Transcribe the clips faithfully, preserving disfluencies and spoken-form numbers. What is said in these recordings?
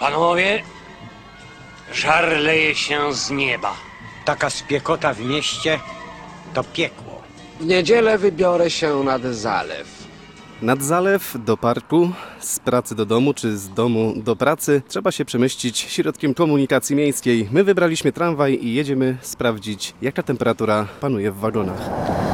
Panowie, żar leje się z nieba. Taka spiekota w mieście to piekło. W niedzielę wybiorę się nad zalew. Nad zalew, do parku, z pracy do domu czy z domu do pracy trzeba się przemieścić środkiem komunikacji miejskiej. My wybraliśmy tramwaj i jedziemy sprawdzić, jaka temperatura panuje w wagonach.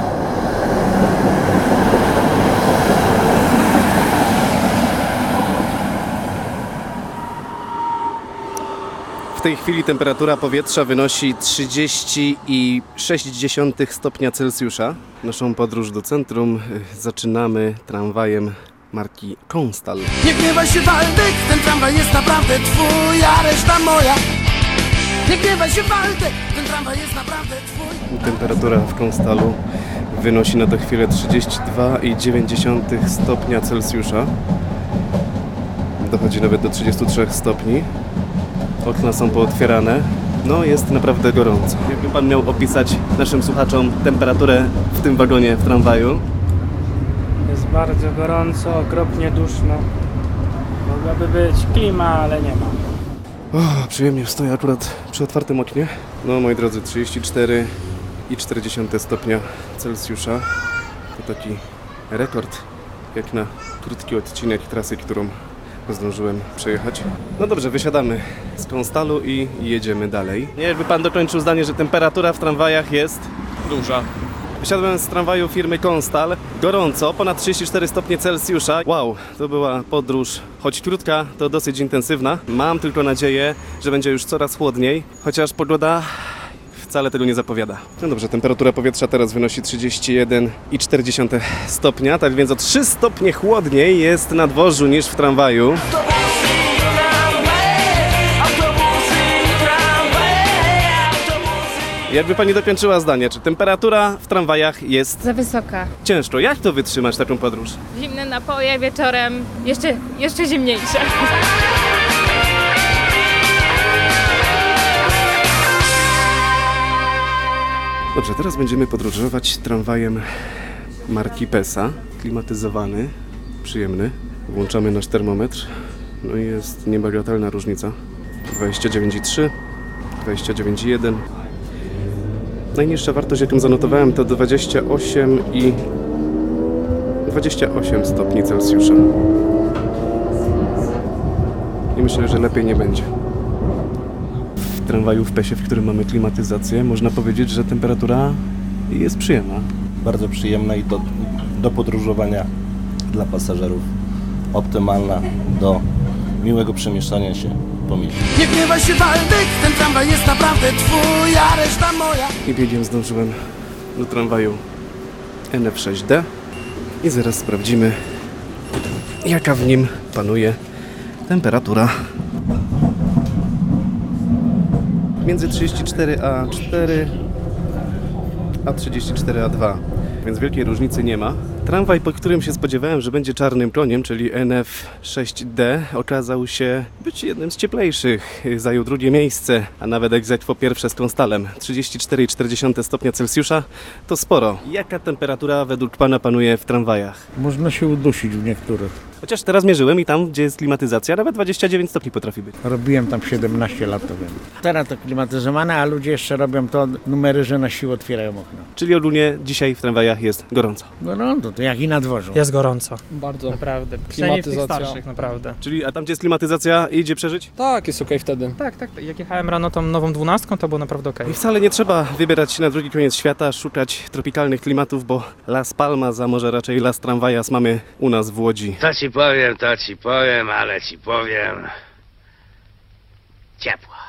W tej chwili temperatura powietrza wynosi trzydzieści sześć stopnia Celsjusza. Naszą podróż do centrum zaczynamy tramwajem marki Konstal. Nie gniewaj się, Waldek, ten tramwaj jest naprawdę twój, a reszta moja. Nie gniewaj się, Waldek, ten tramwaj jest naprawdę twój. Temperatura w Konstalu wynosi na tę chwilę trzydzieści dwa i dziewięć stopnia Celsjusza. Dochodzi nawet do trzydziestu trzech stopni. Okna są pootwierane. No, jest naprawdę gorąco. Jakby pan miał opisać naszym słuchaczom temperaturę w tym wagonie w tramwaju? Jest bardzo gorąco, okropnie duszno. Mogłaby być klima, ale nie ma. O, przyjemnie stoję akurat przy otwartym oknie. No, moi drodzy, trzydzieści cztery i czterdzieści stopnia Celsjusza. To taki rekord, jak na krótki odcinek trasy, którą zdążyłem przejechać. No dobrze, wysiadamy z Konstalu i jedziemy dalej. Nie, jakby pan dokończył zdanie, że temperatura w tramwajach jest duża. Wysiadłem z tramwaju firmy Konstal. Gorąco, ponad trzydzieści cztery stopnie Celsjusza. Wow, to była podróż, choć krótka, to dosyć intensywna. Mam tylko nadzieję, że będzie już coraz chłodniej, chociaż pogoda wcale tego nie zapowiada. No dobrze, temperatura powietrza teraz wynosi trzydzieści jeden i czterdzieści stopnia, tak więc o trzy stopnie chłodniej jest na dworzu niż w tramwaju. Jakby pani dokończyła zdanie, czy temperatura w tramwajach jest Za wysoka. ciężko? Jak to wytrzymać taką podróż? Zimne napoje wieczorem, jeszcze, jeszcze zimniejsze. Dobrze, teraz będziemy podróżować tramwajem marki Pesa. Klimatyzowany, przyjemny. Włączamy nasz termometr. No i jest niebagatelna różnica. dwadzieścia dziewięć i trzy, dwadzieścia dziewięć i jeden. Najniższa wartość, jaką zanotowałem, to dwadzieścia osiem i dwadzieścia osiem stopni Celsjusza. I myślę, że lepiej nie będzie. W tramwaju w Pesie, w którym mamy klimatyzację, można powiedzieć, że temperatura jest przyjemna. Bardzo przyjemna i do, do podróżowania dla pasażerów. Optymalna do miłego przemieszczania się po mieście. Nie gniewaj się, Waldek, ten tramwaj jest naprawdę twój, a reszta moja. I biegiem zdążyłem do tramwaju N F sześć D i zaraz sprawdzimy, jaka w nim panuje temperatura. Między trzydzieści cztery a cztery a trzydzieści cztery a dwa, więc wielkiej różnicy nie ma. Tramwaj, po którym się spodziewałem, że będzie czarnym koniem, czyli N F sześć D, okazał się być jednym z cieplejszych. Zajął drugie miejsce, a nawet ex aequo pierwsze z Konstalem. trzydzieści cztery i czterdzieści stopnia Celsjusza to sporo. Jaka temperatura według pana panuje w tramwajach? Można się udusić w niektórych. Chociaż teraz mierzyłem i tam, gdzie jest klimatyzacja, nawet dwadzieścia dziewięć stopni potrafi być. Robiłem tam siedemnaście lat, to wiem. Teraz to klimatyzowane, a ludzie jeszcze robią to numery, że na siłę otwierają okno. Czyli ogólnie dzisiaj w tramwajach jest gorąco. Gorąco, to jak i na dworzu. Jest gorąco. Bardzo. Naprawdę. Przynajmniej w tych Klimatyzacja. starszych, naprawdę. Czyli, a tam, gdzie jest klimatyzacja, idzie przeżyć? Tak, jest okej wtedy. Tak, tak. Jak jechałem rano tą nową dwunastką, to było naprawdę okej. I wcale nie trzeba wybierać się na drugi koniec świata, szukać tropikalnych klimatów, bo Las Palmas, a może raczej Las Tramwajas mamy u nas w Łodzi. To ci powiem, to ci powiem, ale ci powiem. Ciepło.